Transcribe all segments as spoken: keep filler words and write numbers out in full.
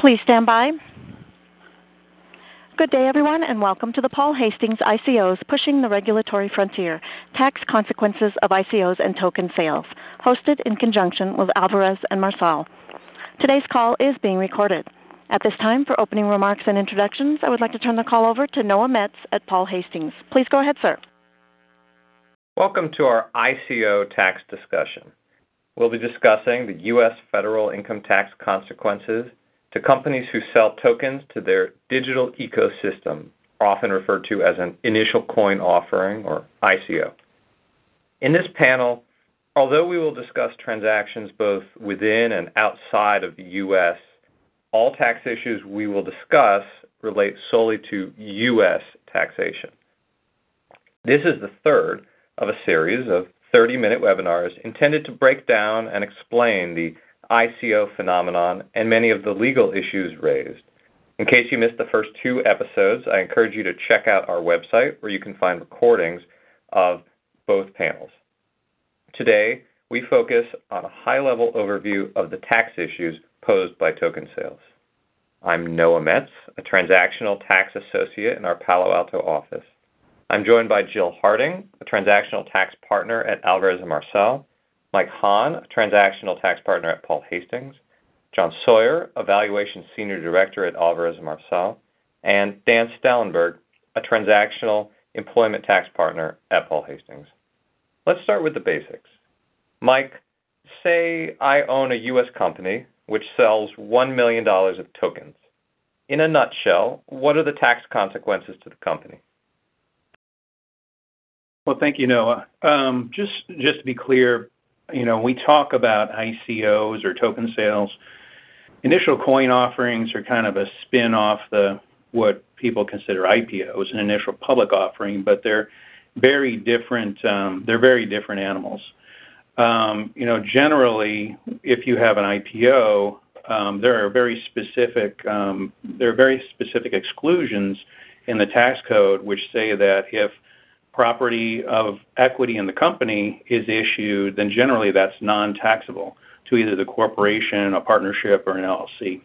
Please stand by. Good day, everyone, and welcome to the Paul Hastings I C Os Pushing the Regulatory Frontier, Tax Consequences of I C Os and Token Sales, hosted in conjunction with Alvarez and Marsal. Today's call is being recorded. At this time, for opening remarks and introductions, I would like to turn the call over to Noah Metz at Paul Hastings. Please go ahead, sir. Welcome to our I C O tax discussion. We'll be discussing the U S federal income tax consequences to companies who sell tokens to their digital ecosystem, often referred to as an initial coin offering, or I C O. In this panel, although we will discuss transactions both within and outside of the U S, all tax issues we will discuss relate solely to U S taxation. This is the third of a series of thirty-minute webinars intended to break down and explain the I C O phenomenon and many of the legal issues raised. In case you missed the first two episodes, I encourage you to check out our website where you can find recordings of both panels. Today, we focus on a high-level overview of the tax issues posed by token sales. I'm Noah Metz, a transactional tax associate in our Palo Alto office. I'm joined by Jill Harding, a transactional tax partner at Alvarez and Marsal, Mike Hahn, a transactional tax partner at Paul Hastings, John Sawyer, a valuation senior director at Alvarez and Marsal, and Dan Stellenberg, a transactional employment tax partner at Paul Hastings. Let's start with the basics. Mike, say I own a U S company which sells one million dollars of tokens. In a nutshell, what are the tax consequences to the company? Well, thank you, Noah. Um, just, just to be clear, you know, we talk about I C Os or token sales. Initial coin offerings are kind of a spin off the what people consider I P Os, an initial public offering, but they're very different. Um, they're very different animals. Um, you know, generally, if you have an I P O, um, there are very specific um, there are very specific exclusions in the tax code which say that if property of equity in the company is issued, then generally that's non-taxable to either the corporation, a partnership, or an L L C.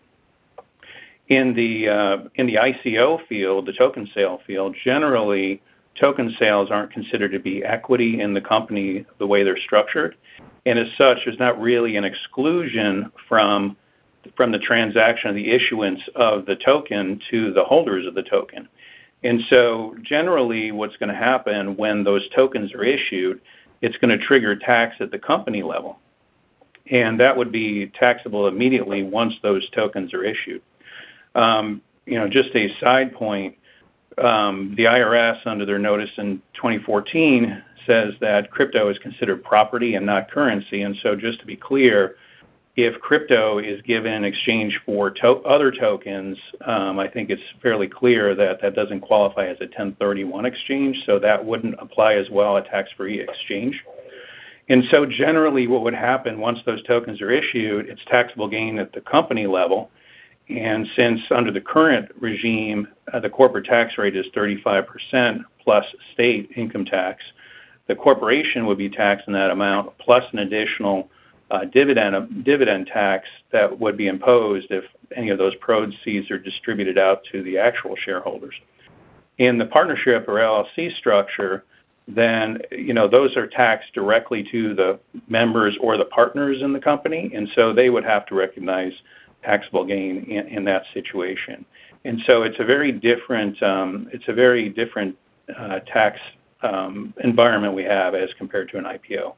In the uh, in the I C O field, the token sale field, generally token sales aren't considered to be equity in the company the way they're structured, and as such, there's not really an exclusion from from the transaction of the issuance of the token to the holders of the token. And so generally what's going to happen when those tokens are issued, it's going to trigger tax at the company level. And that would be taxable immediately once those tokens are issued. Um, you know, just a side point, um, the I R S under their notice in twenty fourteen says that crypto is considered property and not currency. And so just to be clear, if crypto is given in exchange for to- other tokens, um, I think it's fairly clear that that doesn't qualify as a ten thirty-one exchange, so that wouldn't apply as well, a tax-free exchange. And so generally what would happen once those tokens are issued, it's taxable gain at the company level. And since under the current regime, uh, the corporate tax rate is thirty-five percent plus state income tax, the corporation would be taxed in that amount plus an additional Uh, dividend uh, dividend tax that would be imposed if any of those proceeds are distributed out to the actual shareholders. In the partnership or L L C structure, then you know those are taxed directly to the members or the partners in the company, and so they would have to recognize taxable gain in, in that situation. And so it's a very different um, it's a very different uh, tax um, environment we have as compared to an I P O.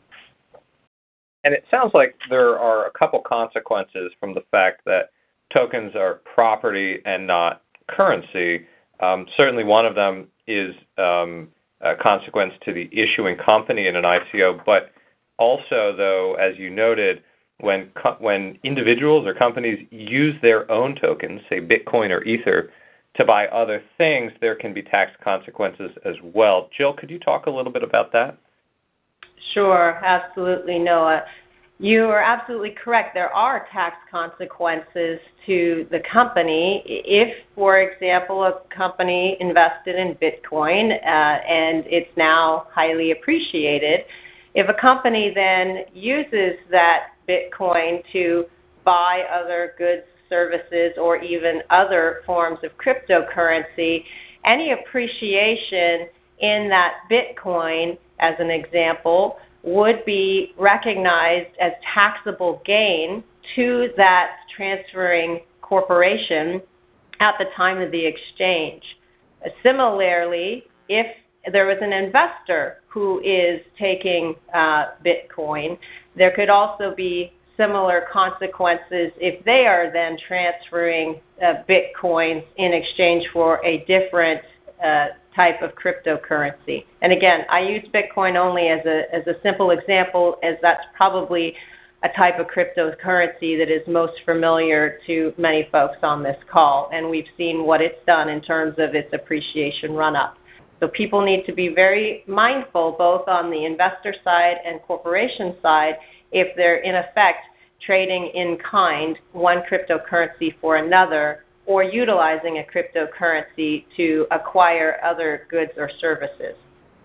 And it sounds like there are a couple consequences from the fact that tokens are property and not currency. Um, certainly one of them is um, a consequence to the issuing company in an I C O, but also, though, as you noted, when co- when individuals or companies use their own tokens, say Bitcoin or Ether, to buy other things, there can be tax consequences as well. Jill, could you talk a little bit about that? Sure, absolutely, Noah. You are absolutely correct. There are tax consequences to the company. If, for example, a company invested in Bitcoin uh, and it's now highly appreciated, if a company then uses that Bitcoin to buy other goods, services or even other forms of cryptocurrency, any appreciation in that Bitcoin, as an example, would be recognized as taxable gain to that transferring corporation at the time of the exchange. Similarly, if there was an investor who is taking uh, Bitcoin, there could also be similar consequences if they are then transferring uh, Bitcoins in exchange for a different uh, type of cryptocurrency. And again, I use Bitcoin only as a, as a simple example, as that's probably a type of cryptocurrency that is most familiar to many folks on this call, and we've seen what it's done in terms of its appreciation run-up. So people need to be very mindful, both on the investor side and corporation side, if they're in effect trading in kind one cryptocurrency for another, or utilizing a cryptocurrency to acquire other goods or services.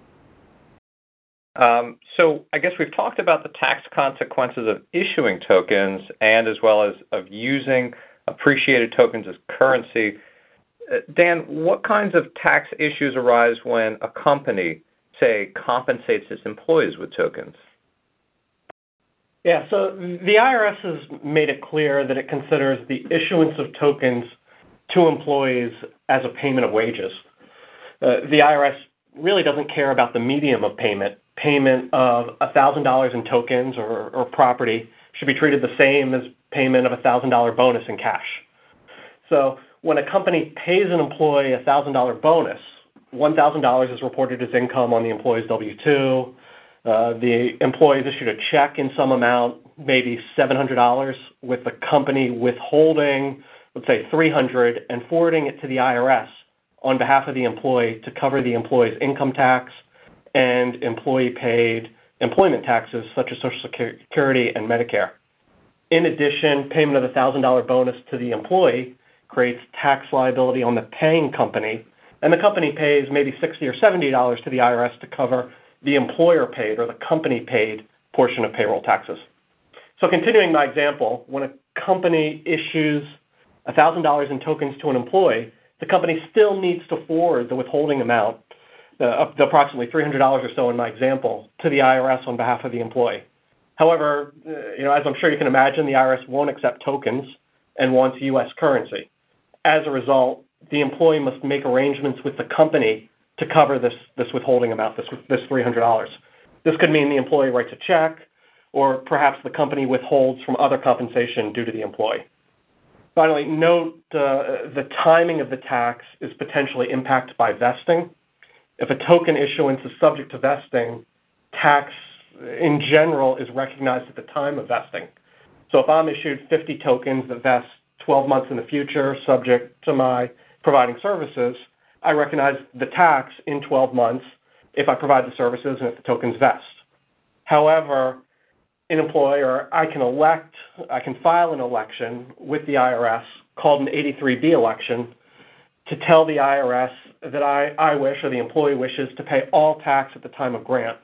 Um, so I guess we've talked about the tax consequences of issuing tokens and as well as of using appreciated tokens as currency. Uh, Dan, what kinds of tax issues arise when a company, say, compensates its employees with tokens? Yeah, so the I R S has made it clear that it considers the issuance of tokens to employees as a payment of wages. Uh, the I R S really doesn't care about the medium of payment. Payment of one thousand dollars in tokens or, or property should be treated the same as payment of a one thousand dollars bonus in cash. So when a company pays an employee a one thousand dollars bonus, one thousand dollars is reported as income on the employee's W two. Uh, the employee is issued a check in some amount, maybe seven hundred dollars, with the company withholding, let's say, three hundred dollars and forwarding it to the I R S on behalf of the employee to cover the employee's income tax and employee-paid employment taxes such as Social Security and Medicare. In addition, payment of the one thousand dollars bonus to the employee creates tax liability on the paying company, and the company pays maybe sixty dollars or seventy dollars to the I R S to cover the employer-paid or the company-paid portion of payroll taxes. So continuing my example, when a company issues one thousand dollars in tokens to an employee, the company still needs to forward the withholding amount, uh, up to approximately three hundred dollars or so in my example, to the I R S on behalf of the employee. However, uh, you know, as I'm sure you can imagine, the I R S won't accept tokens and wants U S currency. As a result, the employee must make arrangements with the company to cover this, this withholding amount, this, this three hundred dollars. This could mean the employee writes a check, or perhaps the company withholds from other compensation due to the employee. Finally, note uh, the timing of the tax is potentially impacted by vesting. If a token issuance is subject to vesting, tax in general is recognized at the time of vesting. So if I'm issued fifty tokens that vest twelve months in the future, subject to my providing services, I recognize the tax in twelve months if I provide the services and if the tokens vest. However, an employer, I can elect, I can file an election with the I R S called an eighty-three B election to tell the I R S that I, I wish or the employee wishes to pay all tax at the time of grant.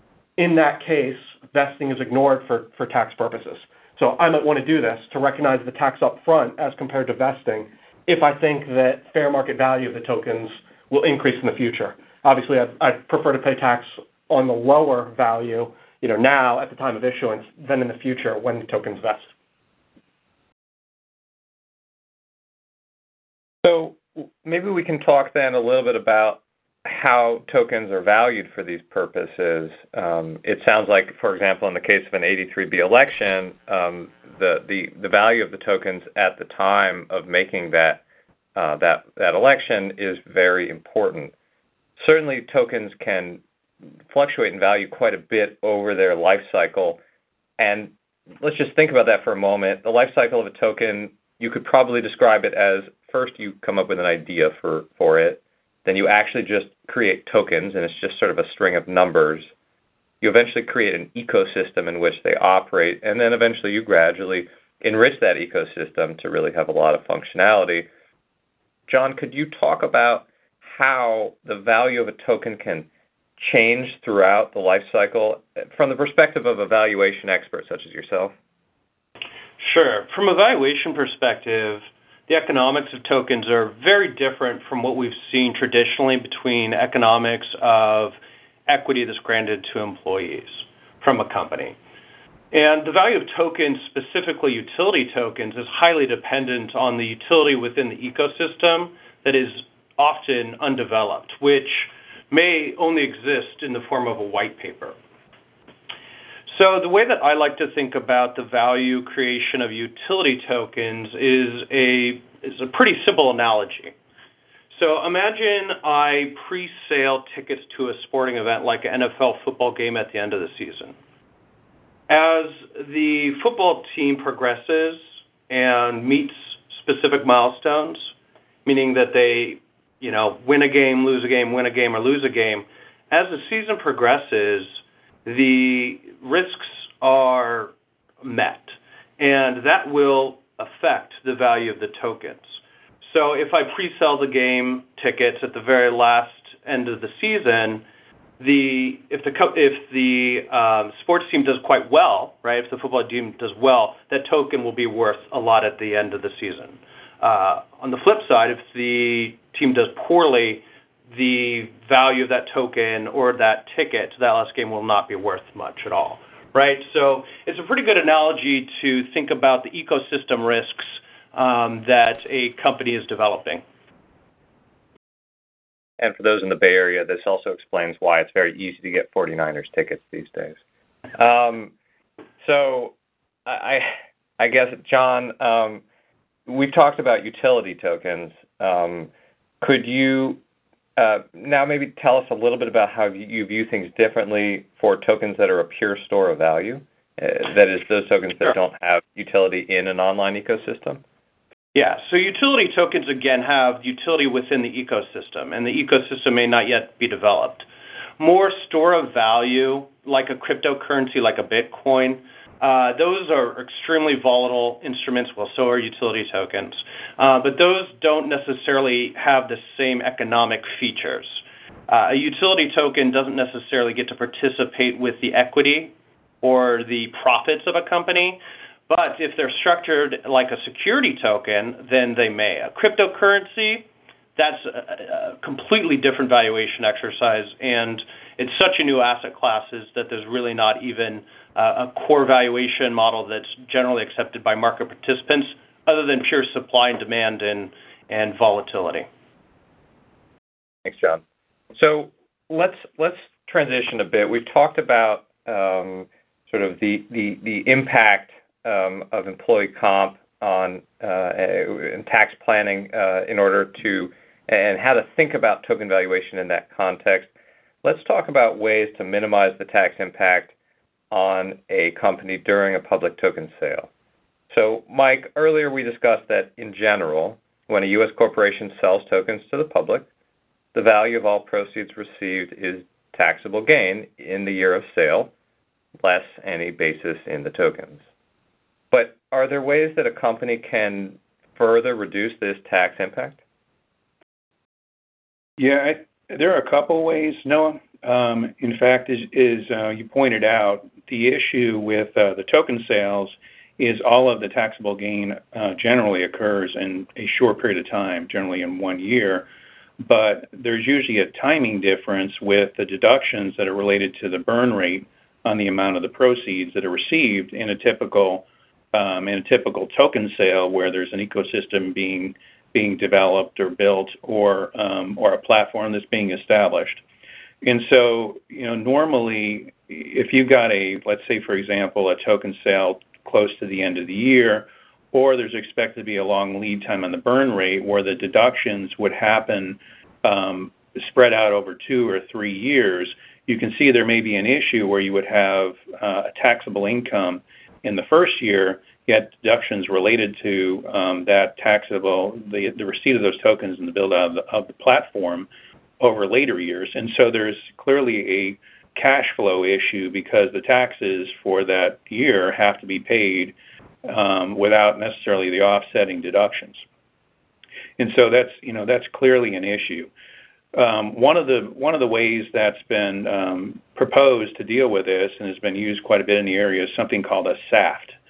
In that case, vesting is ignored for, for tax purposes. So I might want to do this to recognize the tax up front as compared to vesting if I think that fair market value of the tokens will increase in the future. Obviously, I'd, I'd prefer to pay tax on the lower value, you know, now at the time of issuance than in the future when the tokens vest. So maybe we can talk then a little bit about how tokens are valued for these purposes. Um, it sounds like, for example, in the case of an eighty-three B election, um, the, the, the value of the tokens at the time of making that, uh, that, that election is very important. Certainly, tokens can fluctuate in value quite a bit over their life cycle. And let's just think about that for a moment. The life cycle of a token, you could probably describe it as first you come up with an idea for, for it. Then you actually just create tokens, and it's just sort of a string of numbers. You eventually create an ecosystem in which they operate, and then eventually you gradually enrich that ecosystem to really have a lot of functionality. John, could you talk about how the value of a token can change throughout the life cycle from the perspective of a valuation expert such as yourself? Sure. From a valuation perspective, the economics of tokens are very different from what we've seen traditionally between economics of equity that's granted to employees from a company. And the value of tokens, specifically utility tokens, is highly dependent on the utility within the ecosystem that is often undeveloped, which may only exist in the form of a white paper. So the way that I like to think about the value creation of utility tokens is a, is a pretty simple analogy. So imagine I pre-sale tickets to a sporting event like an N F L football game at the end of the season. As the football team progresses and meets specific milestones, meaning that they, you know, win a game, lose a game, win a game, or lose a game, as the season progresses, the risks are met, and that will affect the value of the tokens. So if I pre-sell the game tickets at the very last end of the season, the if the if the um, sports team does quite well, right? If the football team does well, that token will be worth a lot at the end of the season. Uh, on the flip side, if the team does poorly, the value of that token or that ticket to that last game will not be worth much at all, right? So it's a pretty good analogy to think about the ecosystem risks um, that a company is developing. And for those in the Bay Area, this also explains why it's very easy to get forty-niners tickets these days. Um, so I, I guess, John, um, we've talked about utility tokens. Um, could you uh, now maybe tell us a little bit about how you view things differently for tokens that are a pure store of value? Uh, that is, those tokens that don't have utility in an online ecosystem? Yeah, so utility tokens, again, have utility within the ecosystem, and the ecosystem may not yet be developed. More store of value, like a cryptocurrency, like a Bitcoin, uh, those are extremely volatile instruments. Well, so are utility tokens. Uh, but those don't necessarily have the same economic features. Uh, a utility token doesn't necessarily get to participate with the equity or the profits of a company. But if they're structured like a security token, then they may. A cryptocurrency, that's a, a completely different valuation exercise, and it's such a new asset class that there's really not even uh, a core valuation model that's generally accepted by market participants other than pure supply and demand and, and volatility. Thanks, John. So let's let's transition a bit. We've talked about um, sort of the, the, the impact Um, of employee comp on uh, and tax planning uh, in order to, and how to think about token valuation in that context. Let's talk about ways to minimize the tax impact on a company during a public token sale. So, Mike, earlier we discussed that in general, when a U S corporation sells tokens to the public, the value of all proceeds received is taxable gain in the year of sale, less any basis in the tokens. But are there ways that a company can further reduce this tax impact? Yeah, I, there are a couple ways, Noah. Um, in fact, as, as uh, you pointed out, the issue with uh, the token sales is all of the taxable gain uh, generally occurs in a short period of time, generally in one year. But there's usually a timing difference with the deductions that are related to the burn rate on the amount of the proceeds that are received in a typical Um, in a typical token sale where there's an ecosystem being being developed or built or um, or a platform that's being established. And so, you know, normally if you've got a, let's say, for example, a token sale close to the end of the year, or there's expected to be a long lead time on the burn rate where the deductions would happen um, spread out over two or three years, you can see there may be an issue where you would have uh, a taxable income in the first year, yet deductions related to um, that taxable, the, the receipt of those tokens and the build out of the, of the platform over later years. And so there's clearly a cash flow issue because the taxes for that year have to be paid um, without necessarily the offsetting deductions. And so that's, you know, that's clearly an issue. Um, one of the one of the ways that's been um, proposed to deal with this and has been used quite a bit in the area is something called a S A F T.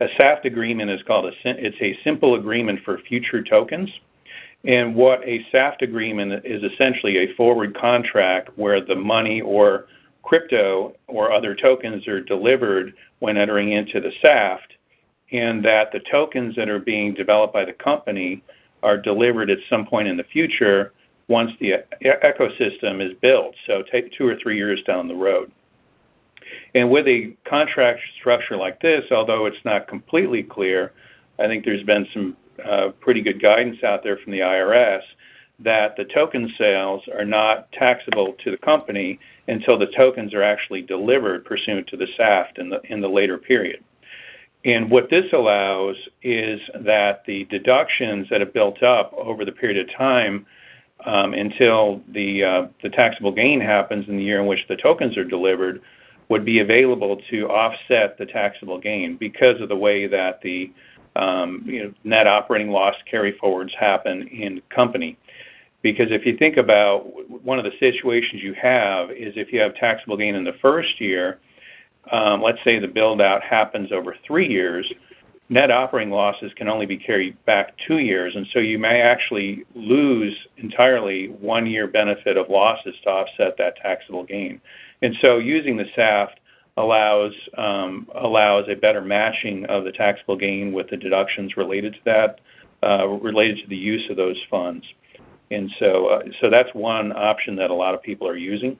A S A F T agreement is called a, it's a simple agreement for future tokens. And what a S A F T agreement is essentially a forward contract where the money or crypto or other tokens are delivered when entering into the S A F T, and that the tokens that are being developed by the company are delivered at some point in the future once the ecosystem is built, so take two or three years down the road. And with a contract structure like this, although it's not completely clear, I think there's been some uh, pretty good guidance out there from the I R S that the token sales are not taxable to the company until the tokens are actually delivered pursuant to the S A F T in the, in the later period. And what this allows is that the deductions that have built up over the period of time um, until the, uh, the taxable gain happens in the year in which the tokens are delivered would be available to offset the taxable gain because of the way that the um, you know, net operating loss carry forwards happen in the company. Because if you think about one of the situations you have is if you have taxable gain in the first year, um, let's say the build out happens over three years, net operating losses can only be carried back two years, and so you may actually lose entirely one year benefit of losses to offset that taxable gain. And so using the S A F T allows um, allows a better matching of the taxable gain with the deductions related to that, uh, related to the use of those funds. And so, uh, so that's one option that a lot of people are using.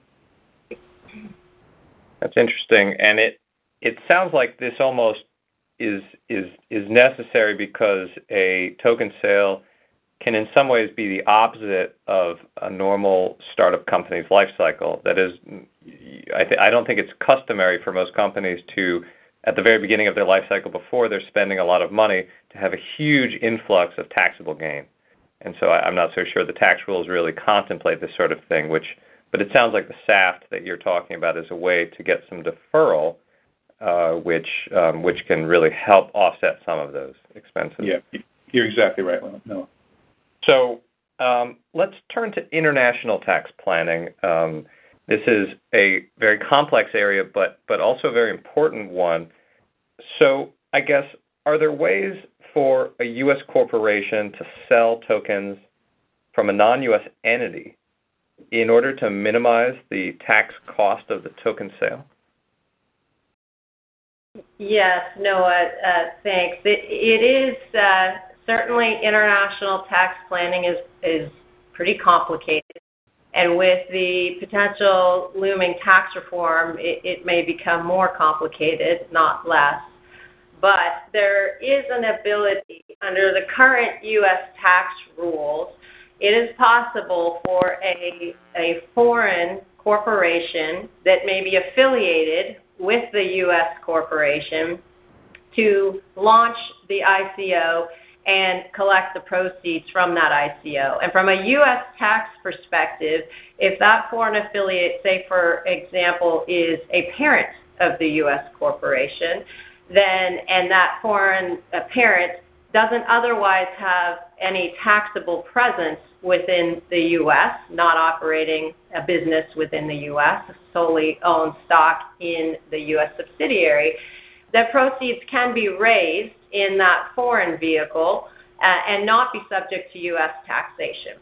That's interesting, and it it sounds like this almost is is is necessary because a token sale can in some ways be the opposite of a normal startup company's life cycle. That is, I, th- I don't think it's customary for most companies to, at the very beginning of their life cycle before they're spending a lot of money, to have a huge influx of taxable gain. And so I, I'm not so sure the tax rules really contemplate this sort of thing, which, but it sounds like the S A F T that you're talking about is a way to get some deferral, uh, which um, which can really help offset some of those expenses. Yeah, you're exactly right, no. So um, let's turn to international tax planning. Um, this is a very complex area, but but also a very important one. So I guess, are there ways for a U S corporation to sell tokens from a non-U S entity in order to minimize the tax cost of the token sale? Yes, Noah, uh, thanks. It, it is uh, certainly international tax planning is, is pretty complicated. And with the potential looming tax reform, it, it may become more complicated, not less. But there is an ability under the current U S tax rules. It is possible for a, a foreign corporation that may be affiliated with the U S corporation to launch the I C O and collect the proceeds from that I C O. And from a U S tax perspective, if that foreign affiliate, say for example, is a parent of the U S corporation, then and that foreign uh, parent doesn't otherwise have any taxable presence within the U S, not operating a business within the U S, solely owns stock in the U S subsidiary, that proceeds can be raised in that foreign vehicle uh, and not be subject to U S taxation.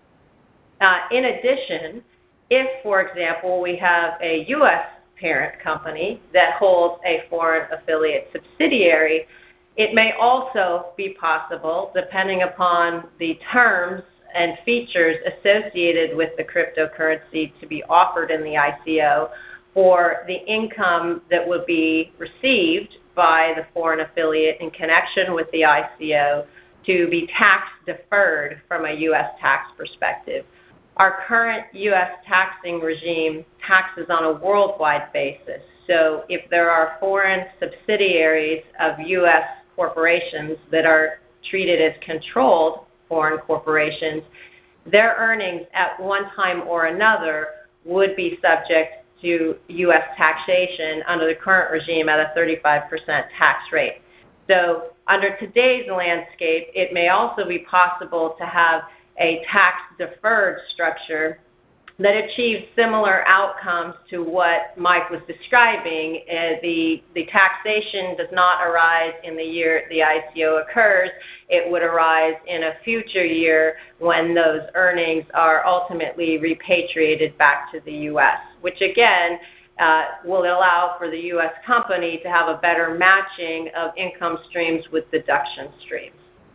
Uh, in addition, if, for example, we have a U S parent company that holds a foreign affiliate subsidiary, it may also be possible, depending upon the terms and features associated with the cryptocurrency to be offered in the I C O, for the income that would be received by the foreign affiliate in connection with the I C O to be tax deferred from a U S tax perspective. Our current U S taxing regime taxes on a worldwide basis. So if there are foreign subsidiaries of U S corporations that are treated as controlled foreign corporations, their earnings at one time or another would be subject to U S taxation under the current regime at a thirty-five percent tax rate. So under today's landscape, it may also be possible to have a tax-deferred structure that achieve similar outcomes to what Mike was describing. Uh, the, the taxation does not arise in the year the I C O occurs. It would arise in a future year when those earnings are ultimately repatriated back to the U S, which again uh, will allow for the U S company to have a better matching of income streams with deduction streams.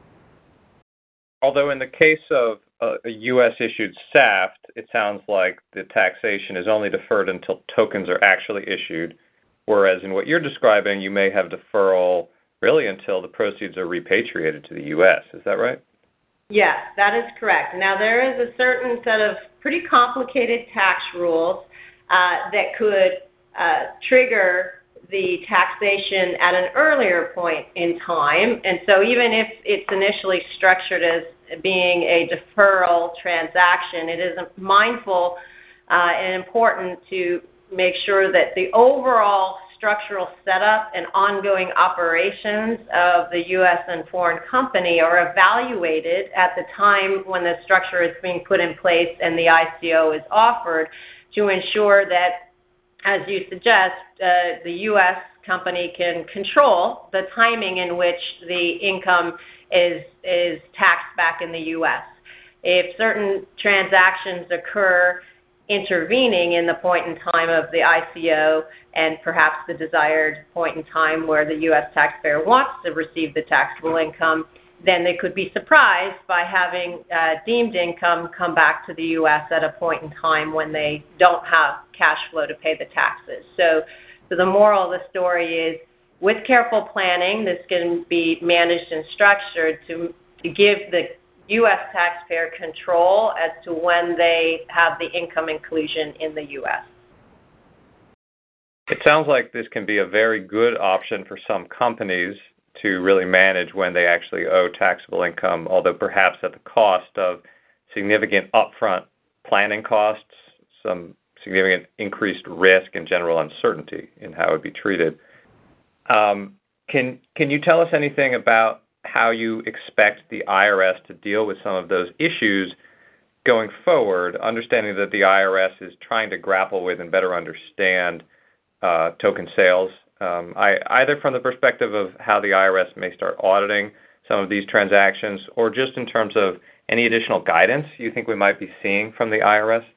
Although in the case of a U S-issued S A F T, it sounds like the taxation is only deferred until tokens are actually issued, whereas in what you're describing, you may have deferral really until the proceeds are repatriated to the U S. Is that right? Yes, that is correct. Now, there is a certain set of pretty complicated tax rules uh, that could uh, trigger the taxation at an earlier point in time. And so even if it's initially structured as being a deferral transaction, it is mindful uh, and important to make sure that the overall structural setup and ongoing operations of the U S and foreign company are evaluated at the time when the structure is being put in place and the I C O is offered, to ensure that, as you suggest, uh, the U S company can control the timing in which the income is, is taxed back in the U S. If certain transactions occur intervening in the point in time of the I C O and perhaps the desired point in time where the U S taxpayer wants to receive the taxable income, then they could be surprised by having uh, deemed income come back to the U S at a point in time when they don't have cash flow to pay the taxes. So, so the moral of the story is, with careful planning, this can be managed and structured to, to give the U S taxpayer control as to when they have the income inclusion in the U S. It sounds like this can be a very good option for some companies to really manage when they actually owe taxable income, although perhaps at the cost of significant upfront planning costs, some significant increased risk and general uncertainty in how it would be treated. Um, can, can you tell us anything about how you expect the I R S to deal with some of those issues going forward, understanding that the I R S is trying to grapple with and better understand uh, token sales, um, I, either from the perspective of how the I R S may start auditing some of these transactions, or just in terms of any additional guidance you think we might be seeing from the I R S?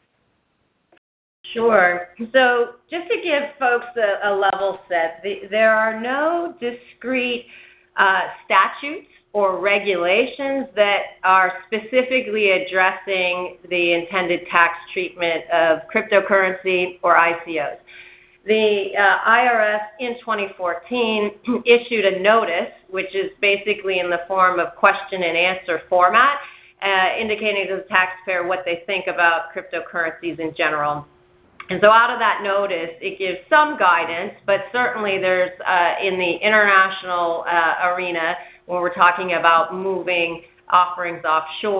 Sure. So just to give folks a, a level set, the, there are no discrete uh, statutes or regulations that are specifically addressing the intended tax treatment of cryptocurrency or I C Os. The uh, I R S in twenty fourteen issued a notice, which is basically in the form of question and answer format, uh, indicating to the taxpayer what they think about cryptocurrencies in general. And so out of that notice, it gives some guidance, but certainly there's, uh, in the international uh, arena, when we're talking about moving offerings offshore,